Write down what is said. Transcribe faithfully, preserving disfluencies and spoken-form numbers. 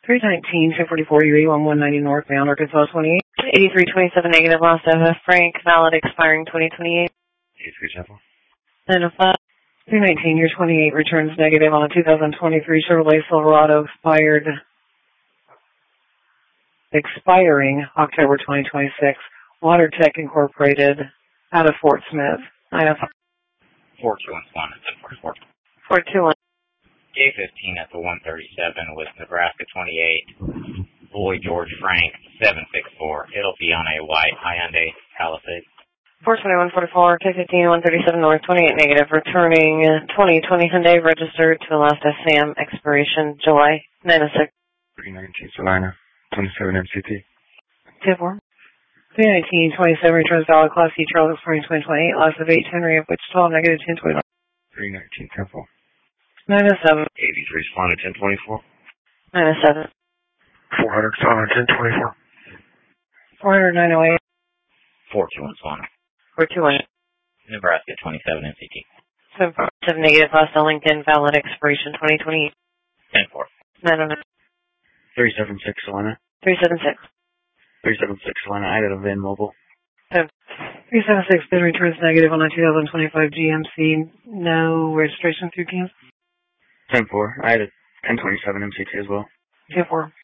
three nineteen, two forty-four U E one one ninety northbound, Arkansas twenty-eight. eighty-three twenty-seven negative, lost F F Frank, valid expiring twenty twenty-eight. eighty-three Temple. nine oh five. three nineteen, year twenty-eight, returns negative on a two thousand twenty-three Chevrolet Silverado expired, expiring October twenty twenty-six. Water Tech Incorporated out of Fort Smith. nine oh five. four two one one at ten forty-four. four two one. K fifteen at the one thirty-seven with Nebraska twenty-eight. Boy George Frank, seven six four. It'll be on a white Hyundai Palisade. four twenty-one forty-four, K fifteen, one thirty-seven north, twenty-eight negative, returning twenty twenty Hyundai, registered to Alaska Sam, expiration July nine oh six. three nineteen Salina, twenty-seven M C T. ten four. three nineteen, twenty-seven, returns valid Class C Charles, expiring twenty twenty-eight, loss of eight Henry of Wichita, negative ten twenty-one. three nineteen Temple. nine oh seven. eighty-three Salina, ten twenty-four. nine oh seven. four hundred Salina, ten twenty-four. four hundred, nine oh eight. four two one Swan. four two one. Nebraska twenty-seven M C T. seven four seven negative, lost to Lincoln, valid expiration twenty twenty-eight. ten four. nine oh nine. three seven six Salina. three seven six. three seven six Salina, I got a VIN mobile. three seven six, bid returns negative on a two thousand twenty-five G M C, no registration through Kansas. ten four, I had a ten twenty-seven M C T as well. ten four.